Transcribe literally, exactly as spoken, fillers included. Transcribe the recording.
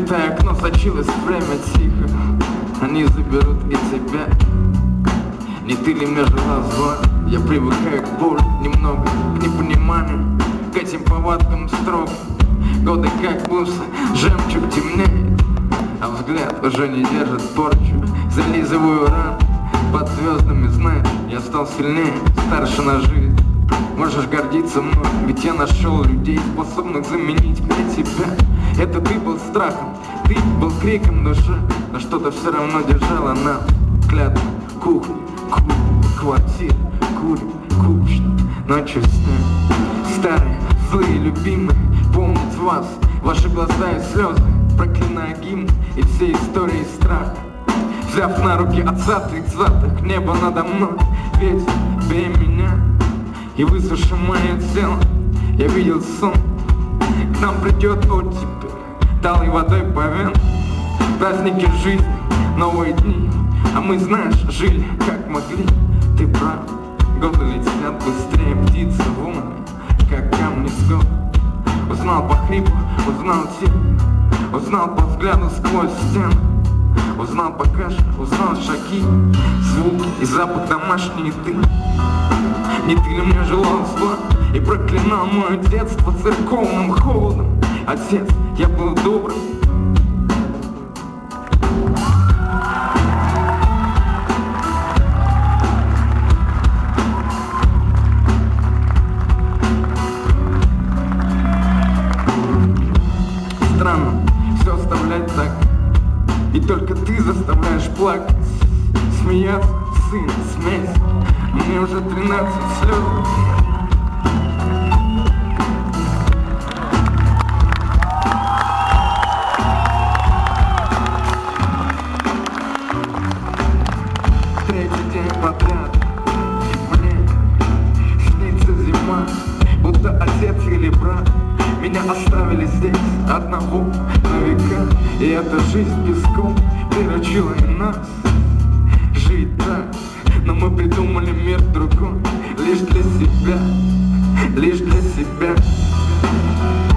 Разбитое окно сочилось, время тихо. Они заберут и тебя. Не ты ли мне жила зла? Я привыкаю к боли, немного к непониманию, к этим повадкам строк. Годы как бусы, жемчуг темнеет, а взгляд уже не держит порчу. Зализываю ран под звездами, знаешь, я стал сильнее, старше на жизнь. Можешь гордиться мной, ведь я нашел людей, способных заменить мне тебя. Это ты был страхом, ты был криком души, но что-то все равно держало нас. Клятва, кухня, клуб, квартира, курим, кучно, ночью сны. Старые, злые, любимые, помнить вас, ваши глаза и слезы, проклиная гимн и все истории страха. Взяв на руки отца тридцатых, небо надо мной, ветер, бей меня и высуши мое тело. Я видел сон, к нам придет оттепель, талой водой по венам. Праздники жизни, новые дни, а мы, знаешь, жили как могли. Ты прав, годы летят быстрее, птицы волнами, как камни с гор. Узнал по хрипу, узнал тень, узнал по взгляду сквозь стены. Узнал по кашлю, узнал шаги, звуки и запах домашней еды. Не ты ли мне желал зла и проклинал мое детство церковным холодом? Отец, я был добрым. Странно все оставлять так, и только ты заставляешь плакать, смеяться, сын, смесь. Мне уже тринадцать слез. Третий день подряд мне снится зима, будто отец или брат меня оставили здесь одного на века. И эта жизнь песком приручила и нас жить так. Но мы придумали мир другой, лишь для себя, лишь для себя.